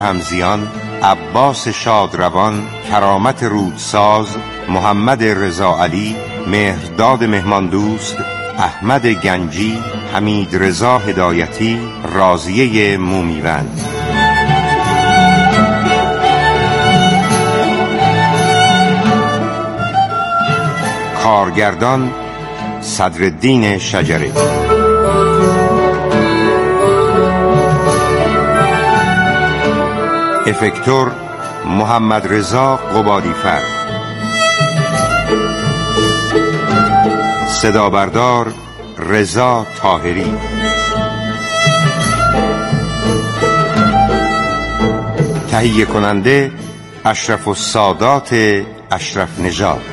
همزیان، عباس شادروان، کرامت رودساز، محمد رضا علی، مهرداد مهماندوست، احمد گنجی، حمید رضا هدایتی، راضیه مومیوند. کارگردان صدرالدین شجری. افکتور محمد رضا قبادیفر. صدا بردار رضا طاهری. تهیه کننده اشرف السادات اشرف نژاد.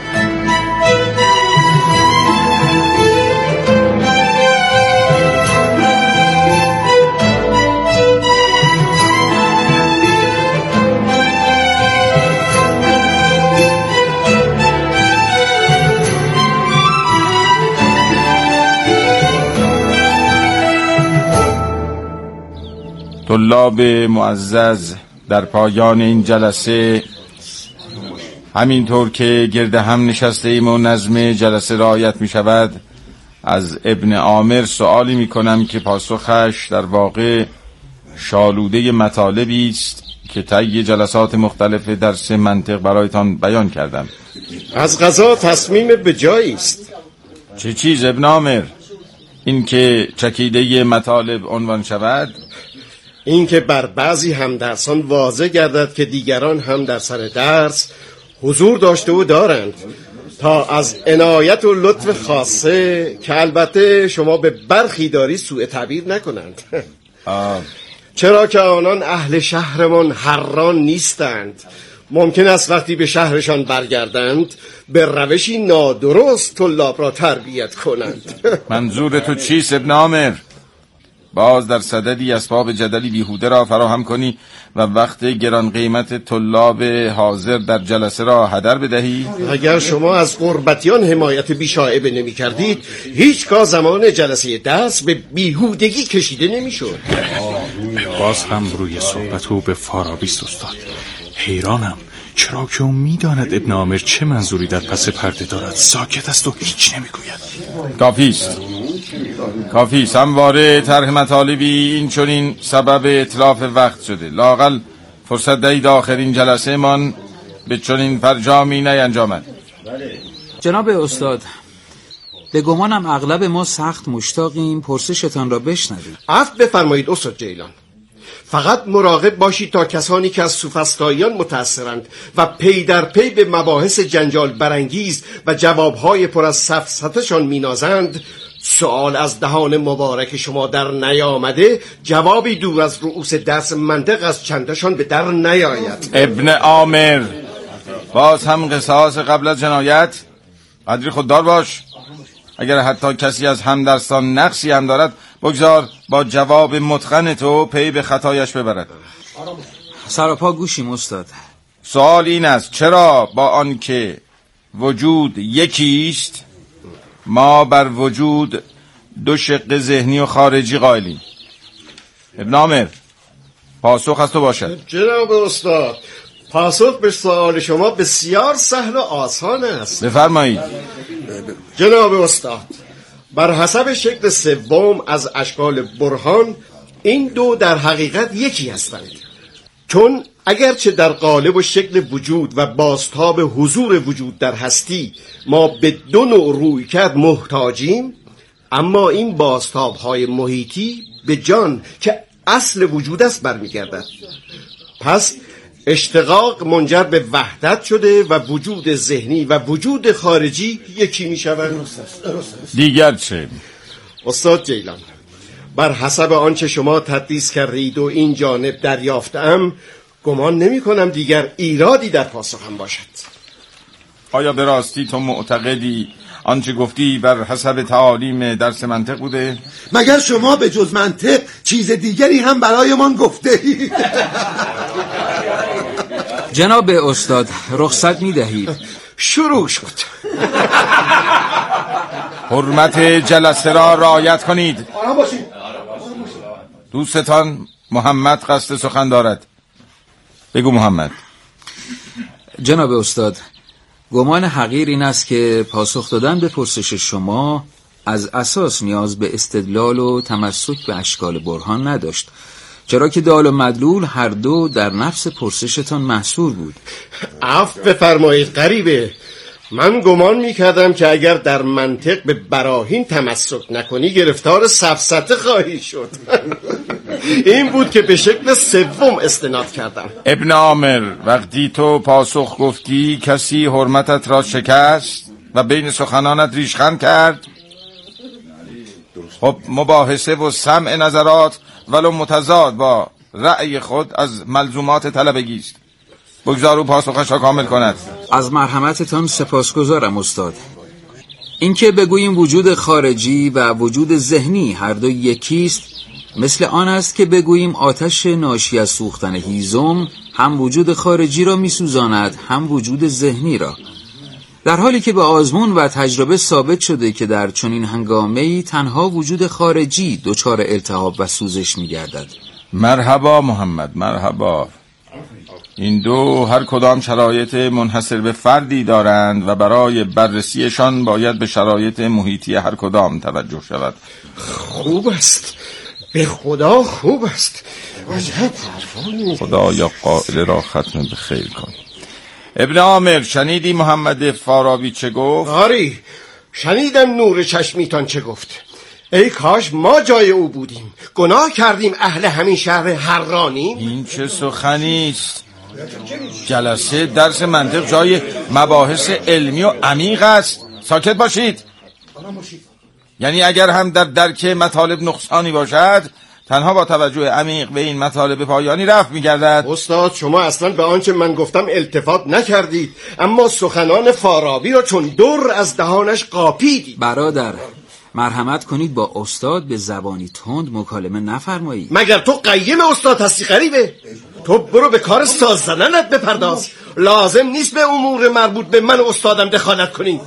طلاب معزز، در پایان این جلسه همینطور که گرد هم نشسته ایم و نظم جلسه رعایت می شود، از ابن عامر سوالی می کنم که پاسخش در واقع شالوده مطالبی است که طی جلسات مختلف درس منطق برایتان بیان کردم. از قضا تصمیم به جایی است. چه چیز ابن عامر؟ این که چکیده مطالب عنوان شود؟ این که بر بعضی همدرسان واضح گردد که دیگران هم در سر درس حضور داشته و دارند، تا از عنایت و لطف خاصه که البته شما به برخی داری سوء تعبیر نکنند. چرا که آنان اهل شهرمان حران نیستند. ممکن است وقتی به شهرشان برگردند به روشی نادرست طلاب را تربیت کنند. منظور تو چیست ابن عامر؟ باز در صددی اسباب جدلی بیهوده را فراهم کنی و وقت گران قیمت طلاب حاضر در جلسه را هدر بدهی؟ اگر شما از قربتیان حمایت بیشایبه نمی کردید، هیچگاه زمان جلسه درس به بیهودگی کشیده نمی شد. باز هم روی صحبت او به فارابیست استاد. حیرانم چرا که او میداند ابن عامر چه منظوری در پس پرده دارد، ساکت است و هیچ نمیگوید. کافیست. همواره طرح مطالبی این چنین سبب اتلاف وقت شده. لااقل فرصت دهید آخرین جلسه من به چنین فرجامی نینجامد. جناب استاد، به گمانم اغلب ما سخت مشتاقیم پرسشتان را بشنویم. عفو بفرمایید استاد جیلان. فقط مراقب باشید تا کسانی که از سوفسطائیان متأثرند و پی در پی به مباحث جنجال برانگیز و جوابهای پر از سفسطه‌شان مینازند، سوال از دهان مبارک شما در نیامده، جوابی دور از رؤوس درس منطق از چندشان به در نیاید. ابن عامر، باز هم قصاص قبل از جنایت؟ قدری خوددار باش. اگر حتی کسی از همدرسان نقصی هم دارد، بگذار با جواب متقن تو پی به خطایش ببرد. سراپا گوشیم استاد. سوال این است: چرا با آنکه وجود یکیست ما بر وجود دو شق ذهنی و خارجی قائلیم؟ ابن عامر، پاسخ از تو باشد. جناب استاد، پاسخ به سوال شما بسیار سهل و آسان است. بفرمایید. جناب استاد، بر حسب شکل سوم از اشکال برهان، این دو در حقیقت یکی هستند. چون اگرچه در قالب و شکل وجود و بازتاب حضور وجود در هستی ما به دو نوع رویکرد محتاجیم، اما این بازتاب‌های محیطی به جان که اصل وجود است برمیگردد. پس اشتقاق منجر به وحدت شده و وجود ذهنی و وجود خارجی یکی می شوند. دیگر چه؟ استاد جیلان، بر حسب آنچه شما تدریس کردید و این جانب دریافتم، گمان نمی کنم دیگر ایرادی در پاسخم باشد. آیا به راستی تو معتقدی آنچه گفتی بر حسب تعالیم درس منطق بوده؟ مگر شما به جز منطق چیز دیگری هم برایمان گفته اید؟ جناب استاد، رخصت می دهید؟ شروع شد. حرمت جلسه را رعایت کنید. آرام باشید. دوستتان محمد قصد سخن دارد. بگو محمد. جناب استاد، گمان حقیر این است که پاسخ دادن به پرسش شما از اساس نیاز به استدلال و تمسک به اشکال برهان نداشت، چرا که دال و مدلول هر دو در نفس پرسشتان محصور بود. عفو بفرمایید غریبه، من گمان میکردم که اگر در منطق به براهین تمسک نکنی گرفتار سفسطه خواهی شد. این بود که به شکل سوم استناد کردم. ابن عامر، وقتی تو پاسخ گفتی کسی حرمتت را شکست و بین سخنانت ریشخند کرد؟ خب مباحثه و سمع نظرات ولو متضاد با رأی خود از ملزومات طلبگی است. بگذار او پاسخش را کامل کند. از مرحمتتان سپاسگزارم استاد. اینکه بگوییم وجود خارجی و وجود ذهنی هر دو یکیست، مثل آن است که بگوییم آتش ناشی از سوختن هیزم هم وجود خارجی را میسوزاند هم وجود ذهنی را، در حالی که به آزمون و تجربه ثابت شده که در چنین هنگامه‌ای تنها وجود خارجی دچار التهاب و سوزش می‌گردد. مرحبا محمد، مرحبا. این دو هر کدام شرایط منحصر به فردی دارند و برای بررسیشان باید به شرایط محیطی هر کدام توجه شود. خوب است، به خدا خوب است. خدا یا قائل را ختم به خیر کن. ابن عامر، شنیدی محمد فارابی چه گفت؟ آری، شنیدم نور چشمیتان چه گفت. ای کاش ما جای او بودیم. گناه کردیم اهل همین شهر حرانیم. این چه سخنی است؟ جلسه درس منطق جای مباحث علمی و عمیق است. ساکت باشید. یعنی اگر هم در درک مطالب نقصانی باشد، تنها با توجه عمیق به این مطالب پایانی رفع می‌گردد. استاد، شما اصلا به آنچه من گفتم التفات نکردید، اما سخنان فارابی را چون در از دهانش قاپیدید. برادر، مرحمت کنید با استاد به زبانی تند مکالمه نفرمایید. مگر تو قیم استاد هستی غریبه؟ تو برو به کار ساز زدنت بپرداز. لازم نیست به امور مربوط به من استادم دخالت کنی.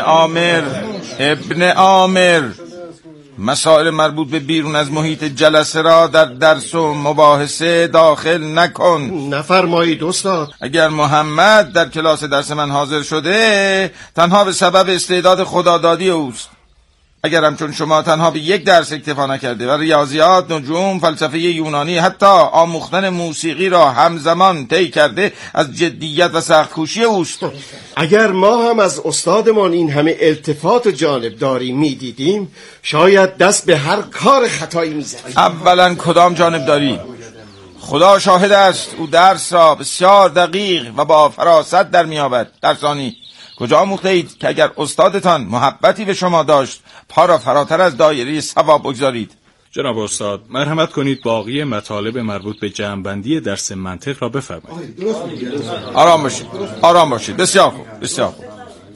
ابن عامر، مسائل مربوط به بیرون از محیط جلسه را در درس و مباحثه داخل نکن. نفرمایید استاد. اگر محمد در کلاس درس من حاضر شده، تنها به سبب استعداد خدادادی اوست. اگر همچون شما تنها به یک درس اکتفا نکرده و ریاضیات، نجوم، فلسفه یونانی، حتی آموختن موسیقی را همزمان طی کرده، از جدیت و سخت‌کوشی اوست. اگر ما هم از استادمان این همه التفات و جانبداری میدیدیم، شاید دست به هر کار خطایی میزدیم. اولا کدام جانبداری؟ خدا شاهد است، او درس را بسیار دقیق و با فراست در می‌یابد. در ثانی، کجا آموخته اید که اگر استادتان محبتی به شما داشت، پا را فراتر از دایره ثواب بگذارید؟ جناب استاد، مرحمت کنید باقی مطالب مربوط به جمع‌بندی درس منطق را بفرمایید. آرام باشید. بسیار خوب، بسیار خوب.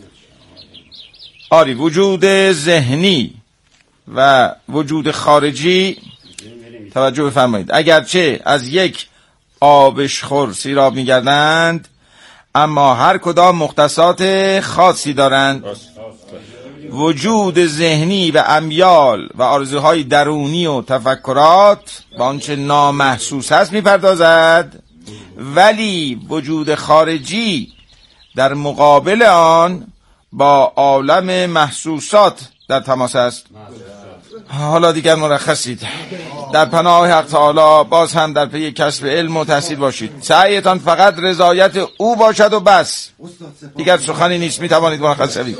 آری، وجود ذهنی و وجود خارجی، توجه بفرمایید، اگرچه از یک آبشخور سیراب می‌گردند، اما هر کدام مختصات خاصی دارند. وجود ذهنی و امیال و آرزوهای درونی و تفکرات با آنچه نامحسوس است میپردازد، ولی وجود خارجی در مقابل آن با عالم محسوسات در تماس است. حالا دیگر مرخصید. در پناه حق تعالی باز هم در پی کسب علم و تحصیل باشید. سعیتان فقط رضایت او باشد و بس. دیگر سخنی نیست، میتوانید مرخص شوید.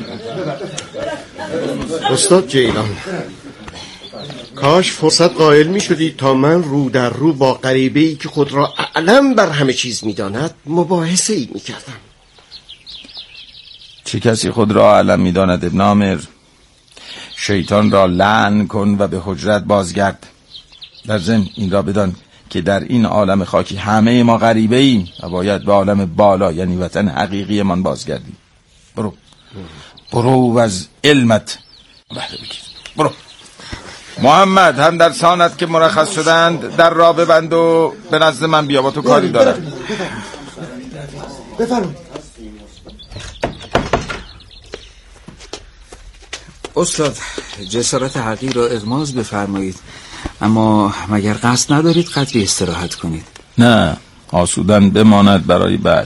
استاد جیلان، کاش فرصت قائل می شدید تا من رو در رو با غریبه‌ای که خود را اعلم بر همه چیز می داند مباحثه ای می کردم. چه کسی خود را اعلم می داند ابن عامر؟ شیطان را لعن کن و به حجرت بازگرد. در ضمن این را بدان که در این عالم خاکی همه ما غریبه ایم و باید به عالم بالا، یعنی وطن حقیقی من بازگردیم. برو و از علمت بهره بگیر. برو. محمد، هم در سانت که مرخص شدند در را ببند و به نزد من بیا، با تو کاری دارم. بفرمایید. استاد، جسارت حقیر را اغماض بفرمایید، اما مگر قصد ندارید قدری استراحت کنید؟ نه، آسودن بماند برای بعد.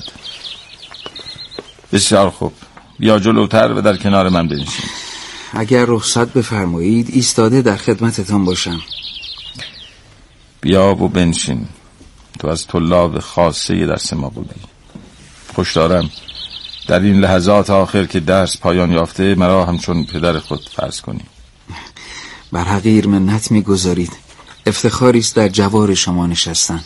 بسیار خوب، بیا جلوتر و در کنار من بنشین. اگر رخصت بفرمایید ایستاده در خدمتتان باشم. بیا و بنشین. تو از طلاب خاصه درس ما بودی. خوش دارم در این لحظات آخر که درس پایان یافته مرا همچون پدر خود فرض کنی. بر حقیر منت می‌گذارید. افتخاری است در جوار شما نشستن.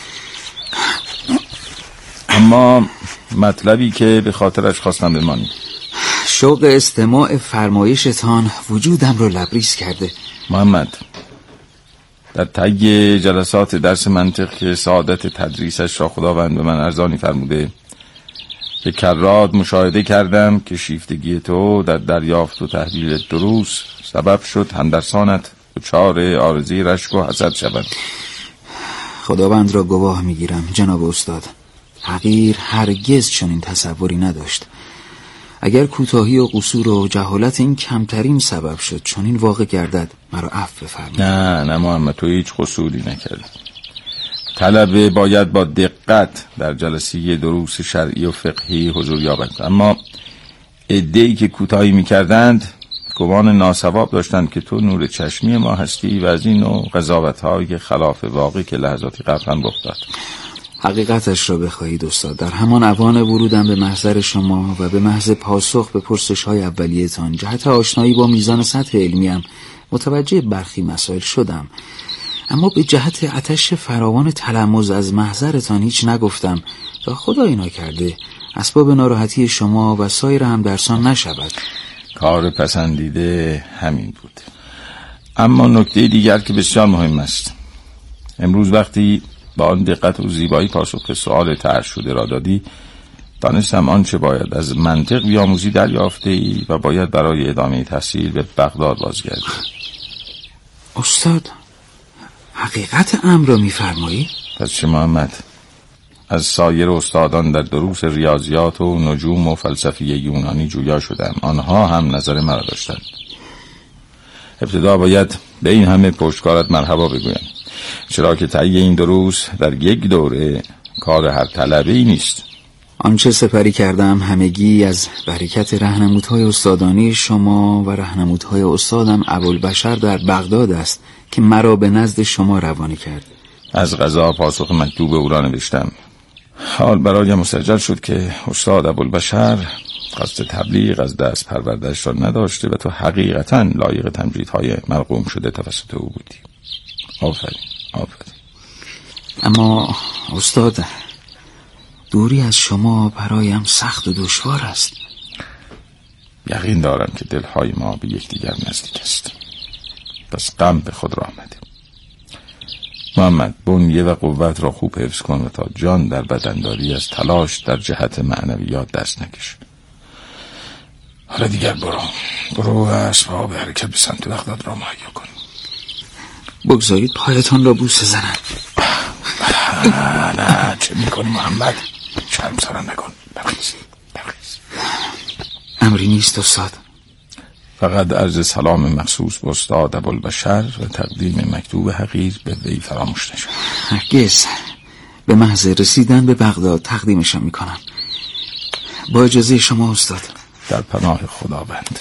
اما مطلبی که به خاطرش خواستم بمانی. شوق استماع فرمایشتان وجودم رو لبریز کرده. محمد، در طی جلسات درس منطق که سعادت تدریسش را خداوند به من ارزانی فرموده، به کرات مشاهده کردم که شیفتگی تو در دریافت و تحلیل دروس سبب شد همدرسانت دچار عارضه رشک و حسد شوند. خداوند را گواه میگیرم جناب استاد، حقیر هرگز چنین تصوری نداشت. اگر کوتاهی و قصور و جهالت این کمترین سبب شد چنین واقع گردد، مرا عفو بفرمایید. نه محمد، تو هیچ قصوری نکردی. طلبه باید با دقت در جلسه دروس شرعی و فقهی حضور یابد، اما عده‌ای که کوتاهی می‌کردند گمان ناصواب داشتند که تو نور چشمی ما هستی و از این نوع قضاوت‌های خلاف واقع که لحظاتی قبلا رخ داد. حقیقتش را بخواهید استاد، در همان اوان ورودم به محضر شما و به محض پاسخ به پرسش‌های اولیه‌تان جهت آشنایی با میزان سطح علمیم متوجه برخی مسائل شدم، اما به جهت آتش فراوان تلمذ از محضرتان هیچ نگفتم تا خدای ناکرده اسباب ناراحتی شما و سایر همدرسان نشود. کار پسندیده همین بود. اما نکته دیگر که بسیار مهم است، امروز وقتی با آن دقت و زیبایی پاسخ به سؤال طرح شده را دادی، دانستم آنچه باید از منطق بیاموزی دریافته ای و باید برای ادامه تحصیل به بغداد بازگردی. استاد، حقیقت امر را می‌فرمایید؟ پس چه محمد؟ از سایر استادان در دروس ریاضیات و نجوم و فلسفه یونانی جویا شدم، آنها هم نظر مرا داشتند. ابتدا باید به این همه پشتکارت مرحبا بگویم، چرا که طی این دروس در یک دوره کار هر طلبه‌ای نیست. آنچه سپری کردم همگی از برکت راهنمودهای استادانی شما و راهنمودهای استادم ابوالبشر در بغداد است که مرا به نزد شما روانه کرد. از قضا پاسخ مکتوب او را نوشتم. حال برایم مسجل شد که استاد ابوالبشر قصد تبلیغ از دست پرورده‌اش را نداشته و تو حقیقتاً لایق تمجیدهای مرقوم شده توسط او بودی. آفرین. اما استاد، دوری از شما برایم سخت و دشوار است. یقین دارم که دلهای ما به یکدیگر نزدیک است، پس غم به خود را آمده. محمد، بنیه و قوت را خوب حفظ کن و تا جان در بدن داری از تلاش در جهت معنویات دست نکش. حالا دیگر برو و اسباب حرکت به سمت بغداد را مهیا کن. بگذارید پایتان را بوسه زنم. نه چه میکنی محمد؟ شرم سرم نکن. برخیز. امری نیست استاد. فقط عرض سلام مخصوص به استاد ابوالبشر و تقدیم مکتوب حقیر به وی فراموش نشد. هرگز. به محض رسیدن به بغداد تقدیمشان میکنم. با اجازه شما استاد. در پناه خداوند.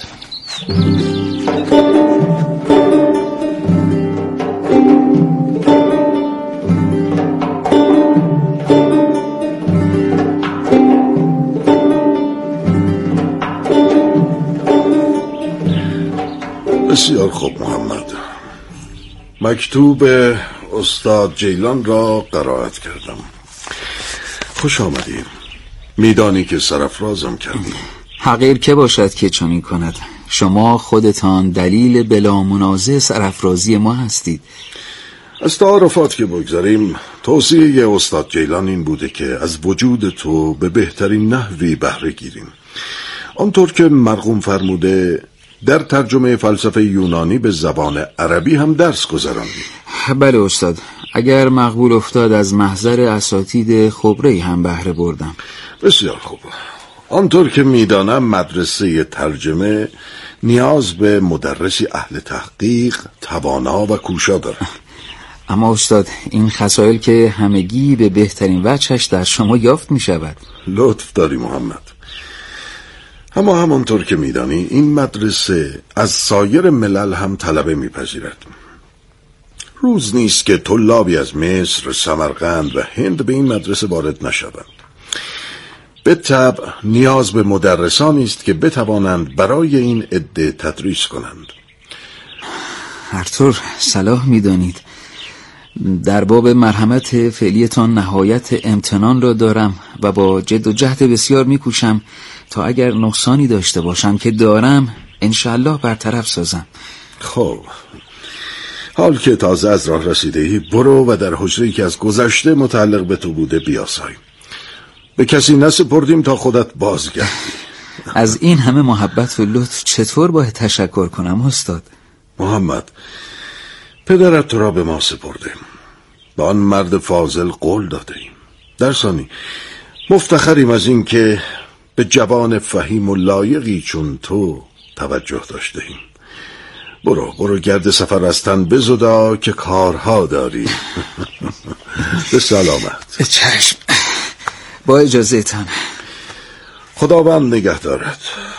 بسیار خوب محمد، مکتوب استاد جیلان را قرائت کردم. خوش آمدیم. میدانی که سرافرازم کردیم. حقیر که باشد که چنین کند. شما خودتان دلیل بلا منازع سرافرازی ما هستید. از تعارفات که بگذاریم، توصیه استاد جیلان این بوده که از وجود تو به بهترین نحوی بهره گیریم. آنطور که مرقوم فرموده در ترجمه فلسفه یونانی به زبان عربی هم درس گذراندیم. بله استاد، اگر مقبول افتاد از محضر اساتید خبره هم بهره بردم. بسیار خوب. آنطور که میدانم مدرسه ترجمه نیاز به مدرسی اهل تحقیق، توانا و کوشا دارد. اما استاد، این خصایل که همگی به بهترین وجهش در شما یافت می شود. لطف داری محمد. اما همانطور که میدانی این مدرسه از سایر ملل هم طلبه میپذیرد. روز نیست که طلابی از مصر، سمرقند و هند به این مدرسه وارد نشوند. به طبع نیاز به مدرسانی است که بتوانند برای این عده تدریس کنند. هر طور صلاح میدانید در باب مرحمت فعلیتان نهایت امتنان را دارم و با جد و جهد بسیار میکوشم تا اگر نقصانی داشته باشم که دارم انشالله برطرف سازم. خب حال که تازه از راه رسیدهی، برو و در حجره‌ای که از گذشته متعلق به تو بوده بیاسای. به کسی نسپردیم تا خودت بازگردی. از این همه محبت و لطف چطور باید تشکر کنم استاد؟ محمد، پدرت تو را به ما سپرده، به آن مرد فاضل قول داده ایم. در ثانی مفتخریم از این که به جوان فهیم و لایقی چون تو توجه داشته ایم. برو گرد سفر از تن بزدا که کارها داری. به سلامت. چشم. با اجازه تان. خداوند نگه دارد.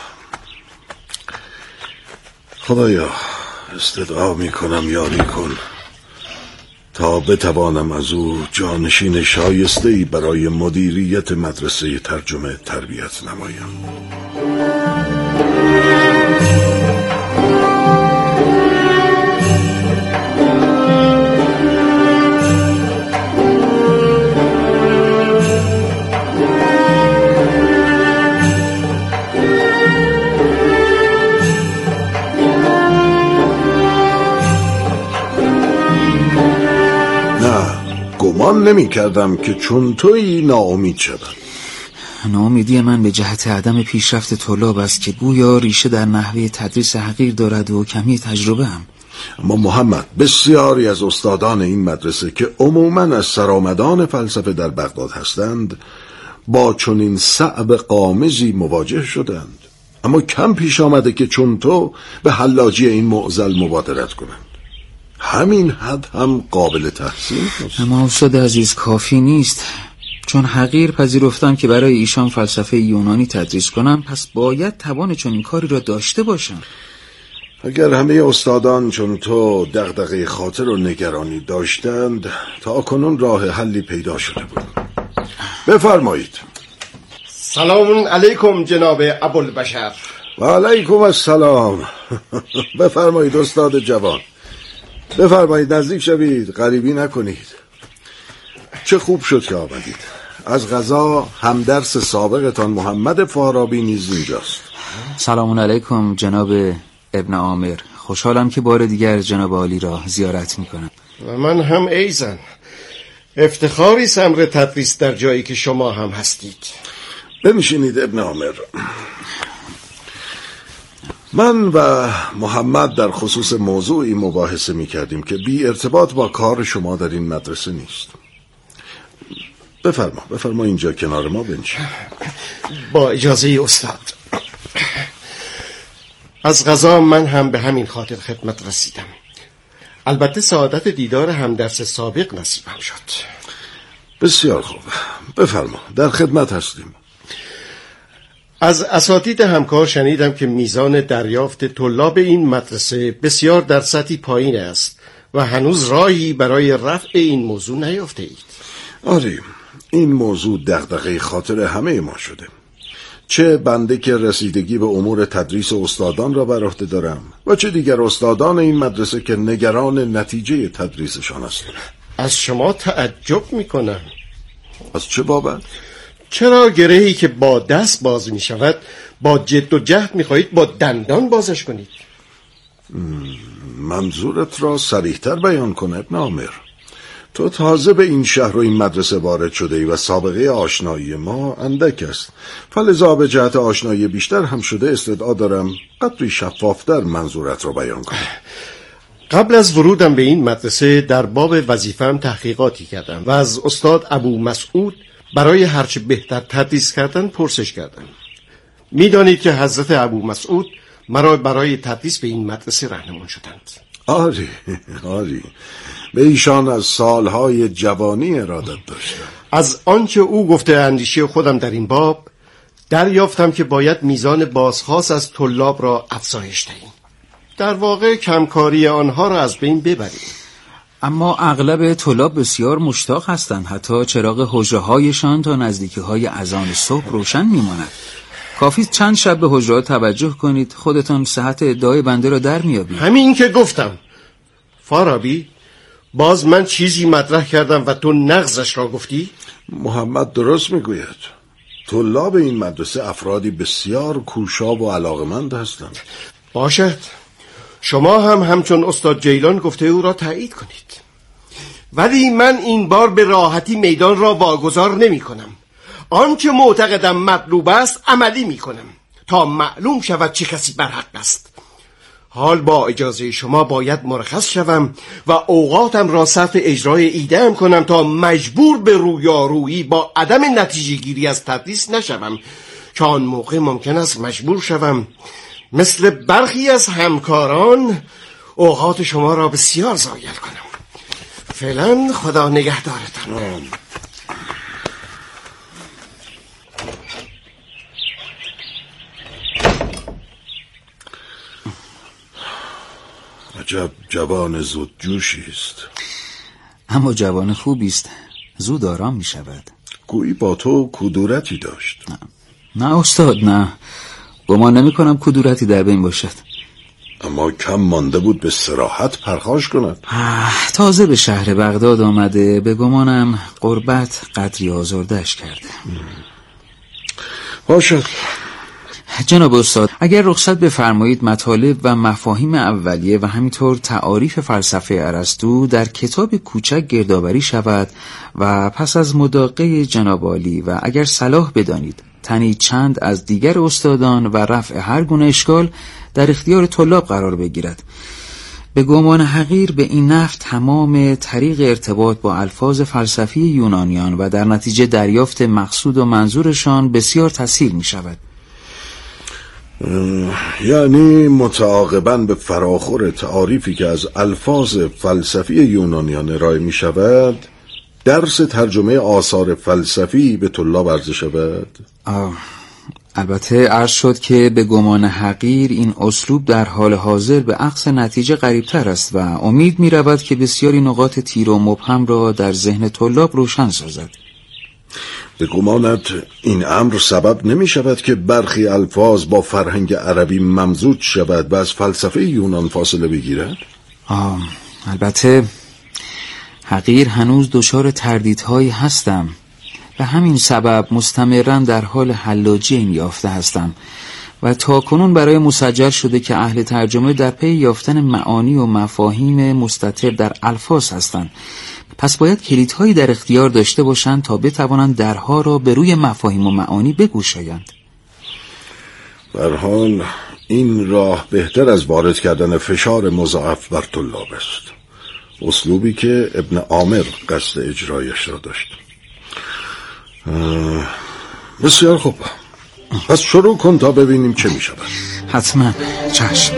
خدایا استدعا می کنم یاری کن تا بتوانم از او جانشین شایسته‌ای برای مدیریت مدرسه ترجمه تربیت نمایم. گمان نمی کردم که چون تویی ناامید شدم. ناامیدی من به جهت عدم پیشرفت طلاب است که گویا ریشه در نحوه تدریس حقیر دارد و کمی تجربه هم. اما محمد، بسیاری از استادان این مدرسه که عموماً از سرآمدان فلسفه در بغداد هستند با چنین صعب قامزی مواجه شدند، اما کم پیش آمده که چون تو به حلاجی این معضل مبادرت کنند. همین حد هم قابل تحسین است. اما استاد عزیز کافی نیست. چون حقیر پذیرفتم که برای ایشان فلسفه یونانی تدریس کنم، پس باید توان چون این کاری را داشته باشم. اگر همه استادان چون تو دغدغه خاطر و نگرانی داشتند، تا کنون راه حلی پیدا شده بود. بفرمایید. سلام علیکم جناب ابوالبشر. و علیکم السلام. بفرمایید استاد جوان. بفرمایید نزدیک شوید، غریبی نکنید. چه خوب شد که آمدید. از قضا همدرس سابقتان محمد فارابی نیز اینجاست. سلام علیکم جناب ابن عامر. خوشحالم که بار دیگر جناب عالی را زیارت میکنم. و من هم ایزن. افتخاری امر تدریس در جایی که شما هم هستید. بنشینید ابن عامر. من و محمد در خصوص موضوعی مباحثه می کردیم که بی ارتباط با کار شما در این مدرسه نیست. بفرما اینجا کنار ما بنشین. با اجازه استاد. از قضا من هم به همین خاطر خدمت رسیدم. البته سعادت دیدار همدرس سابق نصیبم شد. بسیار خوب. بفرما، در خدمت هستیم. از اساتید همکار شنیدم که میزان دریافت طلاب این مدرسه بسیار در سطحی پایین است و هنوز راهی برای رفع این موضوع نیافته اید. آره، این موضوع دغدغه خاطر همه ما شده. چه بنده که رسیدگی به امور تدریس استادان را بر عهده دارم و چه دیگر استادان این مدرسه که نگران نتیجه تدریسشان هستند. از شما تعجب میکنم. از چه بابت؟ چرا گرهی که با دست باز می شود با جد و جهد می خواهید با دندان بازش کنید؟ منظورت را صریح‌تر بیان کن ابن عامر. تو تازه به این شهر و این مدرسه وارد شده ای و سابقه آشنایی ما اندک است، فلذا به جهت آشنایی بیشتر هم شده استدعا دارم قدری شفافتر منظورت را بیان کنم. قبل از ورودم به این مدرسه در باب وظیفه‌ام تحقیقاتی کردم و از استاد ابو مسعود برای هرچه بهتر تدریس کردن پرسش کردم. میدانید که حضرت ابو مسعود مرا برای تدریس به این مدرسه راهنمون شدند. آری به ایشان از سالهای جوانی ارادت داشتم. از آنچه او گفته اندیشه خودم در این باب دریافتم که باید میزان بازخواست از طلاب را افزایش دهیم، در واقع کمکاری آنها را از بین ببریم. اما اغلب طلاب بسیار مشتاق هستند، حتی چراغ حجره‌هایشان تا نزدیکی‌های اذان صبح روشن می‌ماند. کافی چند شب به حجره‌ها توجه کنید، خودتان صحت ادعای بنده را در میابید. همین که گفتم. فارابی، باز من چیزی مطرح کردم و تو نقضش را گفتی؟ محمد درست میگوید. طلاب این مدرسه افرادی بسیار کوشا و علاقمند هستند. باشد، شما هم همچون استاد جیلان گفته او را تایید کنید، ولی من این بار به راحتی میدان را واگذار نمی کنم. آنچه معتقدم مطلوب است عملی می کنم تا معلوم شود چه کسی بر حق است. حال با اجازه شما باید مرخص شوم و اوقاتم را صرف اجرای ایده‌ام کنم تا مجبور به رویارویی با عدم نتیجه گیری از تدریس نشوم، که آن موقع ممکن است مجبور شوم مثل برخی از همکاران اوقات شما را بسیار ضایع کنم. فعلا خدا نگهدارتان. عجب جوان زود جوشی است. اما جوان خوبی است، زود آرام می شود. گویی با تو کدورتی داشت. نه استاد، نه، گمان نمی کنم کدورتی در بین باشد. اما کم مانده بود به صراحت پرخاش کند. تازه به شهر بغداد آمده، به گمانم غربت قدری آزردش کرده. باشد. جناب استاد، اگر رخصت بفرمایید مطالب و مفاهیم اولیه و همینطور تعاریف فلسفه ارسطو در کتاب کوچک گردآوری شود و پس از مداقه جناب عالی و اگر صلاح بدانید تنی چند از دیگر استادان و رفع هر گونه اشکال در اختیار طلاب قرار بگیرد. به گمان حقیر به این نحو تمام طریق ارتباط با الفاظ فلسفی یونانیان و در نتیجه دریافت مقصود و منظورشان بسیار تسهیل می شود. یعنی متعاقباً به فراخور تعاریفی که از الفاظ فلسفی یونانیان ارائه می شود، درس ترجمه آثار فلسفی به طلاب عرضه شود؟ البته عرض شد که به گمان حقیر این اسلوب در حال حاضر به اقصی نتیجه قریبتر است و امید می رود که بسیاری نقاط تیر و مبهم را در ذهن طلاب روشن سازد. به گمانت این امر سبب نمی شود که برخی الفاظ با فرهنگ عربی ممزوج شود و از فلسفه یونان فاصله بگیرد؟ البته حقیر هنوز دچار تردیدهایی هستم، به همین سبب مستمراً در حال حلاجی این یافته هستم و تاکنون برای مسجل شده که اهل ترجمه در پی یافتن معانی و مفاهیم مستتر در الفاظ هستند. پس باید کلیدهایی در اختیار داشته باشند تا بتوانند درها را به روی مفاهیم و معانی بگشایند. به هر حال این راه بهتر از وارد کردن فشار مضاعف بر طلاب است، اسلوبی که ابن عامر قصد اجرایش را داشت. بسیار خوب، پس شروع کن تا ببینیم چه می شود. حتما، چشم.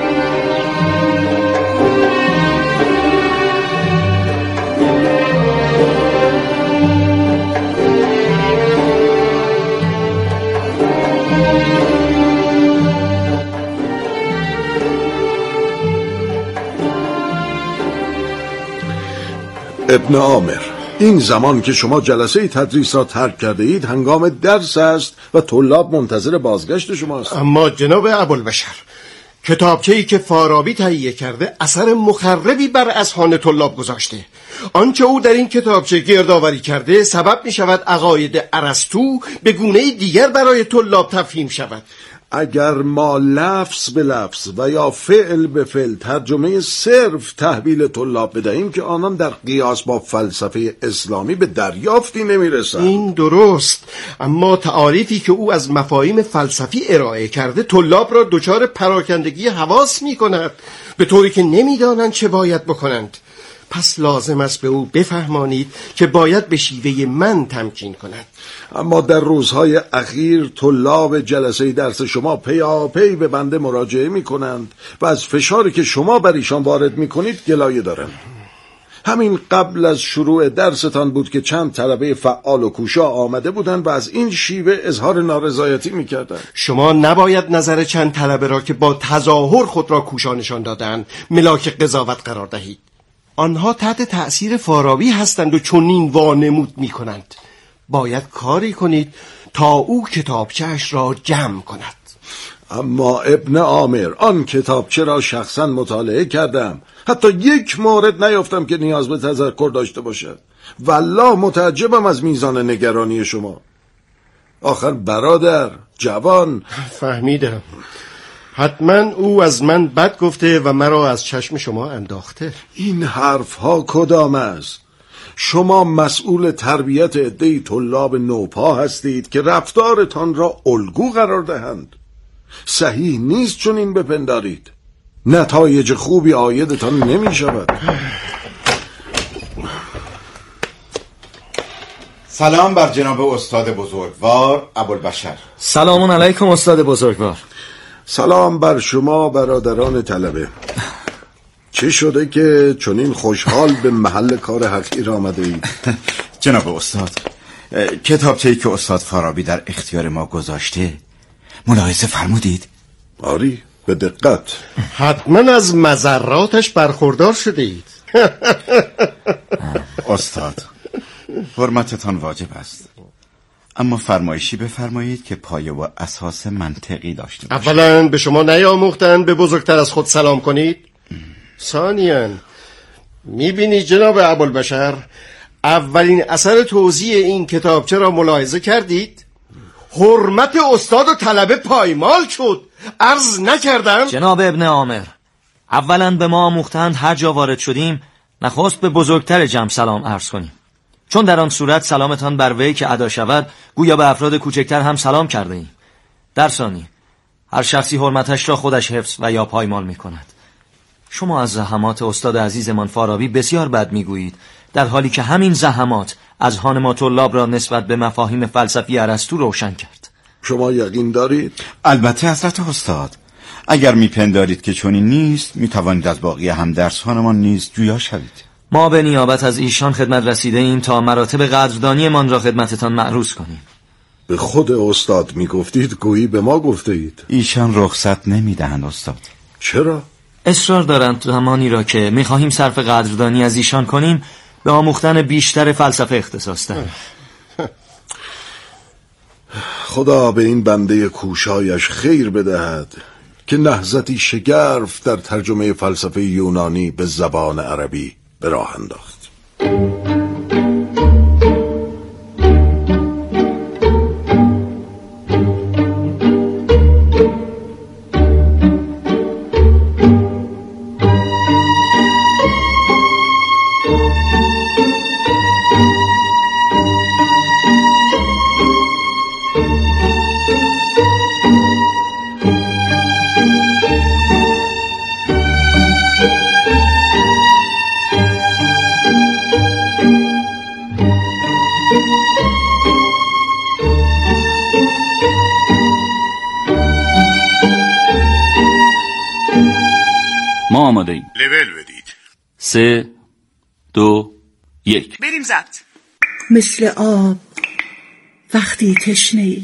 ابن عامر، این زمان که شما جلسه تدریس را ترک کرده اید هنگام درس است و طلاب منتظر بازگشت شماست. اما جناب ابوالبشر، کتابچه‌ای که فارابی تهیه کرده اثر مخربی بر اذهان طلاب گذاشته. آنچه او در این کتابچه گردآوری کرده سبب می شود عقاید ارسطو به گونه دیگر برای طلاب تفهیم شود. اگر ما لفظ به لفظ و یا فعل به فعل ترجمه صرف تحویل طلاب بدهیم که آنان در قیاس با فلسفه اسلامی به دریافتی نمیرسند. این درست، اما تعاریفی که او از مفاهیم فلسفی ارائه کرده طلاب را دچار پراکندگی حواس می کند، به طوری که نمیدانند چه باید بکنند. پس لازم است به او بفهمانید که باید به شیوه من تمکین کند. اما در روزهای اخیر طلاب جلسه درس شما پیاپی به بنده مراجعه می کنند و از فشاری که شما بر ایشان وارد می کنید گلایه دارند. همین قبل از شروع درستان بود که چند طلبه فعال و کوشا آمده بودند و از این شیوه اظهار نارضایتی می کردند. شما نباید نظر چند طلبه را که با تظاهر خود را کوشا نشان دادند ملاک قضاوت قرار دهید. آنها تحت تأثیر فارابی هستند و چنین وانمود می کنند. باید کاری کنید تا او کتابچه‌اش را جمع کند. اما ابن عامر، آن کتابچه را شخصا مطالعه کردم، حتی یک مورد نیافتم که نیاز به تذکر داشته باشد. والله متعجبم از میزان نگرانی شما. آخر برادر جوان. فهمیدم. حتما او از من بد گفته و مرا از چشم شما انداخته. این حرفها کدام است؟ شما مسئول تربیت عده‌ای طلاب نوپا هستید که رفتارتان را الگو قرار دهند. صحیح نیست چون این بپندارید. نتایج خوبی عایدتان نمی شود. سلام بر جناب استاد بزرگوار ابوالبشر. سلام علیکم استاد بزرگوار. سلام بر شما برادران طلبه. چه شده که چنین خوشحال به محل کار حقیر آمده اید؟ جناب استاد، کتابچه‌ای که استاد فارابی در اختیار ما گذاشته ملاحظه فرمودید؟ آری، به دقت. حتما از مضراتش برخوردار شده اید. استاد، حرمتتان واجب است، اما فرمایشی بفرمایید که پایه و اساس منطقی داشته باشد. اولا به شما نیاموختند به بزرگتر از خود سلام کنید؟ ثانیاً میبینید جناب ابوالبشر، اولین اثر توزیع این کتابچه را ملاحظه کردید؟ حرمت استاد و طلبه پایمال شد. عرض نکردم؟ جناب ابن عامر، اولا به ما آموختند هر جا وارد شدیم نخست به بزرگتر جمع سلام عرض کنیم، چون در آن صورت سلامتان بر وی که ادا شود گویا به افراد کوچکتر هم سلام کرده ایم. در ثانی، هر شخصی حرمتش را خودش حفظ و یا پایمال می کند. شما از زحمات استاد عزیزمان فارابی بسیار بد میگویید، در حالی که همین زحمات اذهان ما طلاب را نسبت به مفاهیم فلسفی ارسطو روشن کرد. شما یقین دارید؟ البته حضرت استاد، اگر میپندارید که چنین نیست میتوانید از باقی هم درس‌هایمان نیز جویا شوید. ما به نیابت از ایشان خدمت رسیده ایم تا مراتب قدردانی من را خدمتتان معروض کنیم. به خود استاد میگفتید گویی به ما گفته اید. ایشان رخصت نمیدهند استاد. چرا؟ اصرار دارند زمانی را که میخواهیم صرف قدردانی از ایشان کنیم به آموختن بیشتر فلسفه اختصاص دهیم. خدا به این بنده کوشایش خیر بدهد که نهضتی شگرف در ترجمه فلسفه یونانی به زبان عربی به راه انداخت. ما آماده ایم. لول بدید. 3 2 1 بریم ضبط. مثل آب وقتی تشنه‌ای،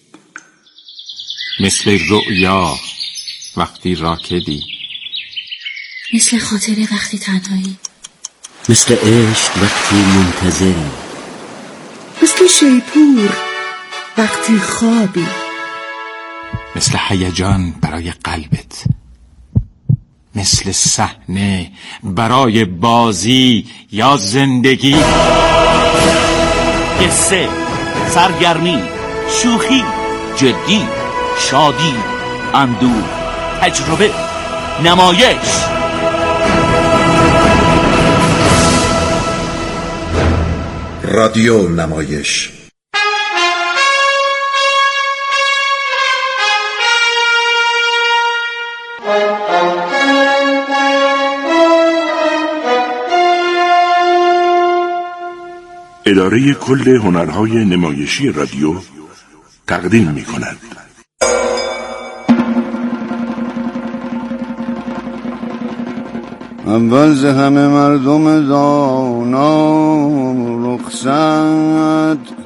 مثل رؤیا وقتی راکدی، مثل خاطره وقتی تنهایی، مثل عشق وقتی منتظری، مثل شیپور وقتی خوابی، مثل هیجان برای قلبت، مثل صحنه برای بازی یا زندگی. قصه، سرگرمی، شوخی، جدی، شادی، اندوه، تجربه، نمایش. رادیو نمایش. اداره کل هنرهای نمایشی رادیو تقدیم می کند. اول ز همه مردم دانا رخصت